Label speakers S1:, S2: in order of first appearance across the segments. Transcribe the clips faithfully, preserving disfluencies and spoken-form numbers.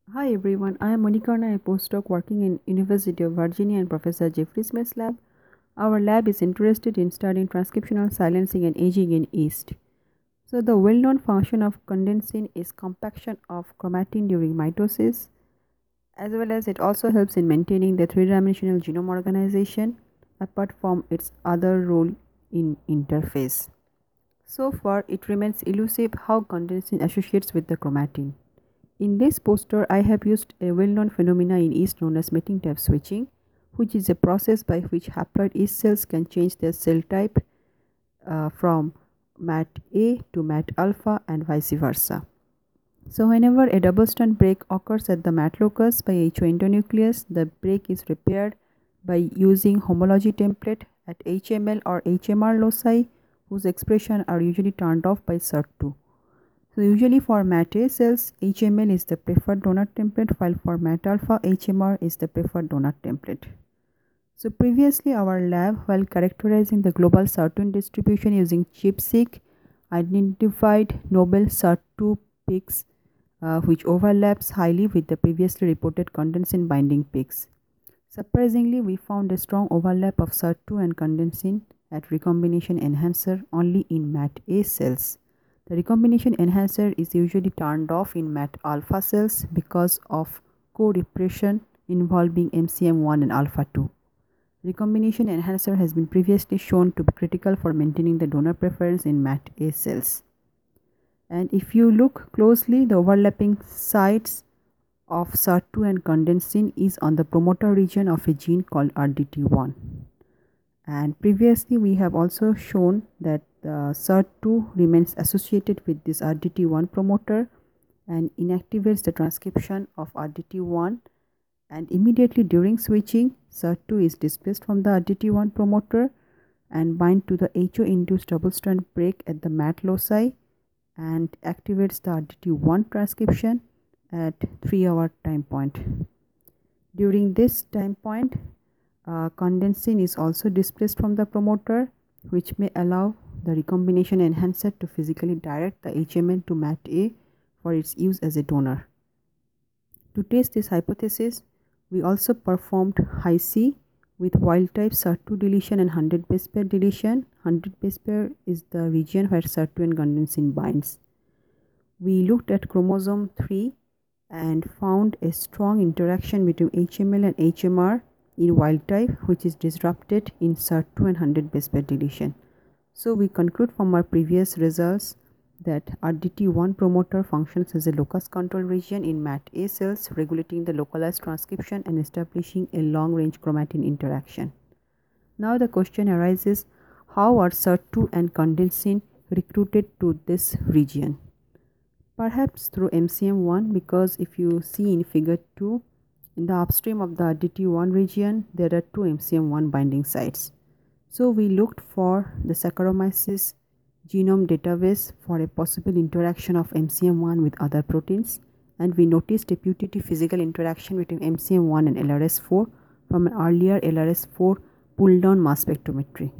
S1: Hi everyone, I am Manikarna, a postdoc working in University of Virginia and Professor Jeffrey Smith's lab. Our lab is interested in studying transcriptional silencing and aging in yeast. So the well-known function of condensin is compaction of chromatin during mitosis, as well as it also helps in maintaining the three-dimensional genome organization, apart from its other role in interphase. So far, it remains elusive how condensin associates with the chromatin. In this poster, I have used a well-known phenomena in yeast known as mating type switching, which is a process by which haploid yeast cells can change their cell type uh, from mat A to mat alpha and vice versa. So whenever a double-strand break occurs at the mat locus by H O endonuclease, the break is repaired by using homology template at H M L or H M R loci, whose expression are usually turned off by S E R T two. So usually for mat A cells, H M L is the preferred donor template, while for mat alpha, H M R is the preferred donor template. So previously our lab, while characterizing the global S E R T two distribution using ChIP-seq, identified novel S E R T two peaks uh, which overlaps highly with the previously reported condensin binding peaks. Surprisingly, we found a strong overlap of S E R T two and condensin at recombination enhancer only in mat A cells. The recombination enhancer is usually turned off in mat alpha cells because of co-repression involving M C M one and alpha two. Recombination enhancer has been previously shown to be critical for maintaining the donor preference in mat A cells. And if you look closely, the overlapping sites of S E R T two and condensin is on the promoter region of a gene called R D T one. And previously we have also shown that the S E R T two remains associated with this R D T one promoter and inactivates the transcription of R D T one, and immediately during switching, S E R T two is displaced from the R D T one promoter and bind to the H O induced double strand break at the mat loci and activates the R D T one transcription at three hour time point. During this time point, uh, condensin is also displaced from the promoter, which may allow the recombination enhancer to physically direct the H M N to mat A for its use as a donor. To test this hypothesis, we also performed Hi-C with wild type S E R T two deletion and one hundred base pair deletion. one hundred base pair is the region where S E R T two and condensin binds. We looked at chromosome three and found a strong interaction between H M L and H M R in wild type, which is disrupted in S E R T two and one hundred base pair deletion. So we conclude from our previous results that R D T one promoter functions as a locus control region in mat A cells, regulating the localized transcription and establishing a long-range chromatin interaction. Now the question arises, how are S E R T two and condensin recruited to this region? Perhaps through M C M one, because if you see in figure two, in the upstream of the R D T one region, there are two M C M one binding sites. So we looked for the Saccharomyces genome database for a possible interaction of M C M one with other proteins, and we noticed a putative physical interaction between M C M one and L R S four from an earlier L R S four pull down mass spectrometry.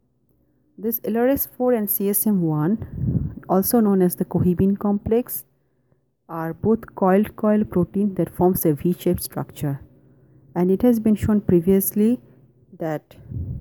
S1: This L R S four and C S M one, also known as the cohibin complex, are both coiled coil protein that forms a V-shaped structure, and it has been shown previously that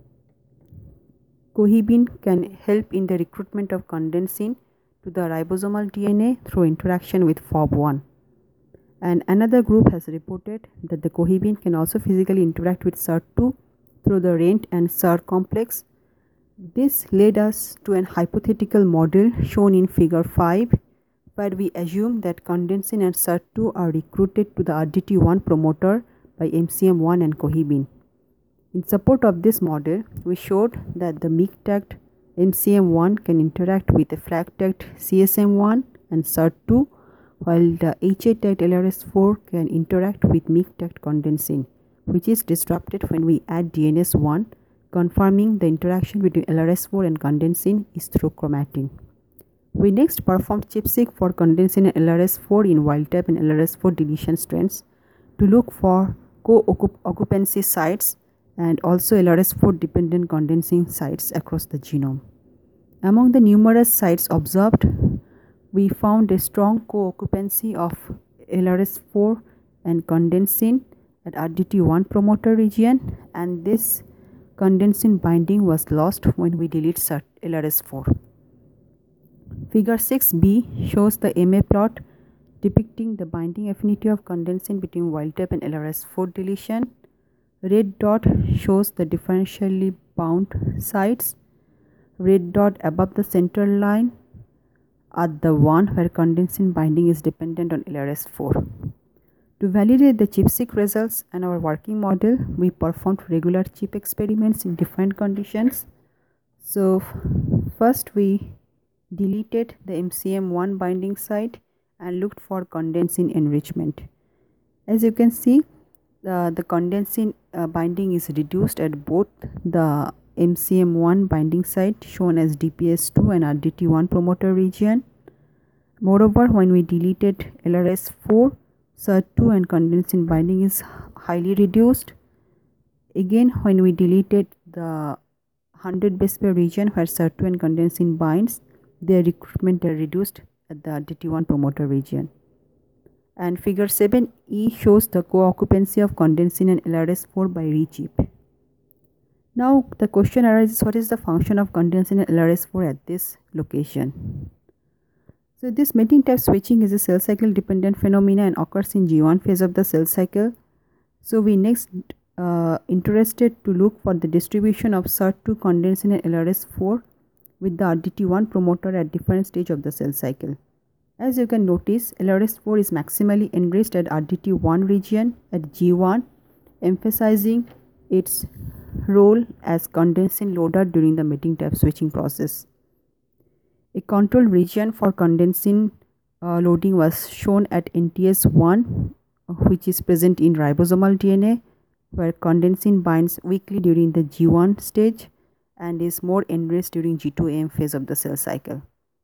S1: cohibin can help in the recruitment of condensin to the ribosomal D N A through interaction with F O B one. And another group has reported that the cohibin can also physically interact with S E R T two through the RENT and S E R complex. This led us to an hypothetical model shown in figure five, where we assume that condensin and S E R T two are recruited to the R D T one promoter by M C M one and cohibin. In support of this model, we showed that the M I C-tagged M C M one can interact with a FLAG-tagged C S M one and S E R T two, while the H A-tagged L R S four can interact with M I C-tagged condensin, which is disrupted when we add D N S one, confirming the interaction between L R S four and condensin is through chromatin. We next performed ChIP-seq for condensin and L R S four in wild type and L R S four deletion strands to look for co-occupancy sites and also L R S four dependent condensin sites across the genome. Among the numerous sites observed, we found a strong co-occupancy of L R S four and condensin at R D T one promoter region, and this condensin binding was lost when we delete L R S four. Figure six b shows the M A plot depicting the binding affinity of condensin between wild type and L R S four deletion. Red dot shows the differentially bound sites. Red dot above the center line are the one where condensin binding is dependent on L R S four. To validate the ChIP-seq results and our working model, we performed regular ChIP experiments in different conditions. So first we deleted the M C M one binding site and looked for condensin enrichment. As you can see, the, the condensin uh, binding is reduced at both the M C M one binding site shown as D P S two and R D T one promoter region. Moreover, when we deleted L R S four, S E R T two and condensin binding is highly reduced. Again, when we deleted the one hundred base pair region where S E R T two and condensin binds, their recruitment are reduced at the R D T one promoter region. And figure seven E shows the co-occupancy of condensin and L R S four by re-ChIP. Now the question arises, what is the function of condensin and L R S four at this location? So this mating type switching is a cell cycle dependent phenomena and occurs in G one phase of the cell cycle. So we next uh, interested to look for the distribution of S E R T two, condensin and L R S four with the R D T one promoter at different stage of the cell cycle. As you can notice, L R S four is maximally enriched at R D T one region at G one, emphasizing its role as condensin loader during the mating type switching process. A control region for condensin uh, loading was shown at N T S one, which is present in ribosomal D N A, where condensin binds weakly during the G one stage and is more enriched during G two A M phase of the cell cycle.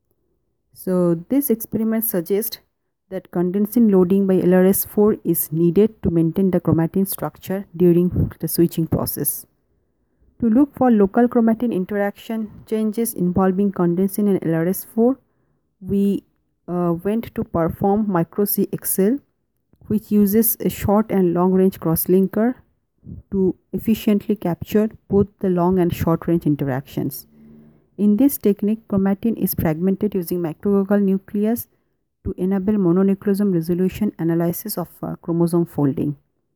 S1: So this experiment suggests that condensin loading by L R S four is needed to maintain the chromatin structure during the switching process. To look for local chromatin interaction changes involving condensin and L R S four, we uh, went to perform micro-C X L, which uses a short and long range crosslinker to efficiently capture both the long and short range interactions. In this technique, chromatin is fragmented using microgoggle nucleus to enable mononucleosome resolution analysis of uh, chromosome folding.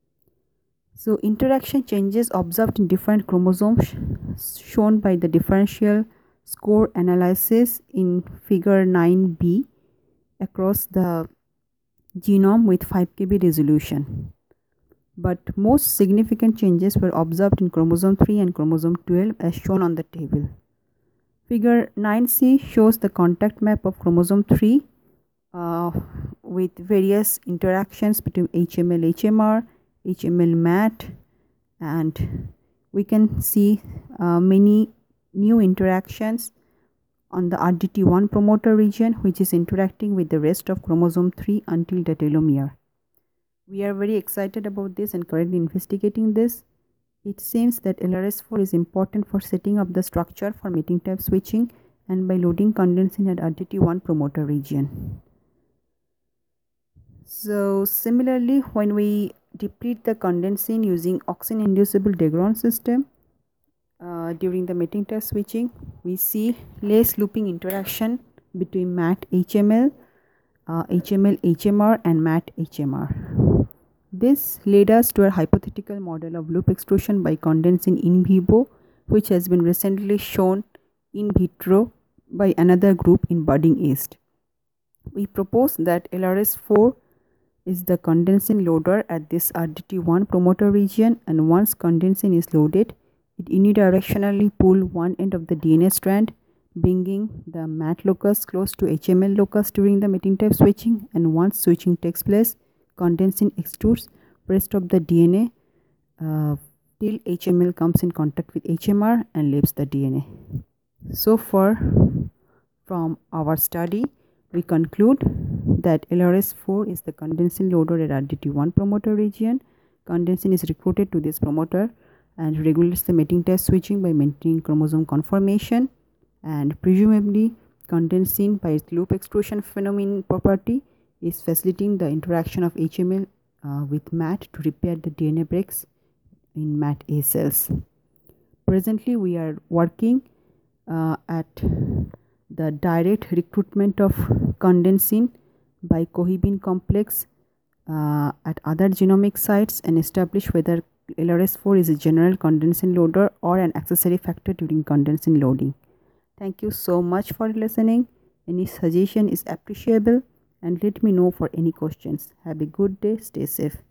S1: So interaction changes observed in different chromosomes shown by the differential score analysis in figure nine b across the genome with five K B resolution. But most significant changes were observed in chromosome three and chromosome twelve as shown on the table. Figure nine c shows the contact map of chromosome three uh, with various interactions between H M L H M R, H M L M A T, and we can see uh, many new interactions on the R D T one promoter region, which is interacting with the rest of chromosome three until the telomere. We are very excited about this and currently investigating this. It seems that L R S four is important for setting up the structure for mating type switching and by loading condensin at R D T one promoter region. So similarly, when we deplete the condensin using auxin inducible Degron system uh, during the mating type switching, we see less looping interaction between M A T H M L, uh, H M L H M R and M A T H M R. This led us to a hypothetical model of loop extrusion by condensin in vivo, which has been recently shown in vitro by another group in budding yeast. We propose that L R S four is the condensin loader at this R D T one promoter region, and once condensin is loaded, it unidirectionally pulls one end of the D N A strand, bringing the M A T locus close to H M L locus during the mating type switching, and once switching takes place, condensin extrudes rest of the D N A uh, till H M L comes in contact with H M R and leaves the D N A. So far from our study, we conclude that L R S four is the condensin loader at R D T one promoter region. Condensin is recruited to this promoter and regulates the mating type switching by maintaining chromosome conformation, and presumably condensin by its loop extrusion phenomenon property is facilitating the interaction of H M L uh, with MAT to repair the D N A breaks in MAT A cells. Presently, we are working uh, at the direct recruitment of condensin by cohibin complex uh, at other genomic sites and establish whether L R S four is a general condensin loader or an accessory factor during condensin loading. Thank you so much for listening. Any suggestion is appreciable and let me know for any questions. Have a good day. Stay safe.